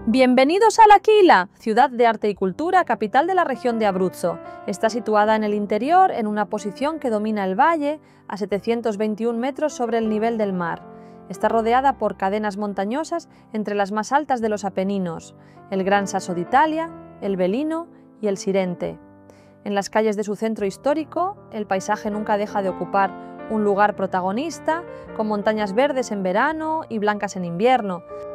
Bienvenidos a L'Aquila, ciudad de arte y cultura, capital de la región de Abruzzo. Está situada en el interior, en una posición que domina el valle, a 721 metros sobre el nivel del mar. Está rodeada por cadenas montañosas, entre las más altas de los Apeninos, el Gran Sasso d'Italia, el Velino y el Sirente. En las calles de su centro histórico, el paisaje nunca deja de ocupar un lugar protagonista, con montañas verdes en verano y blancas en invierno.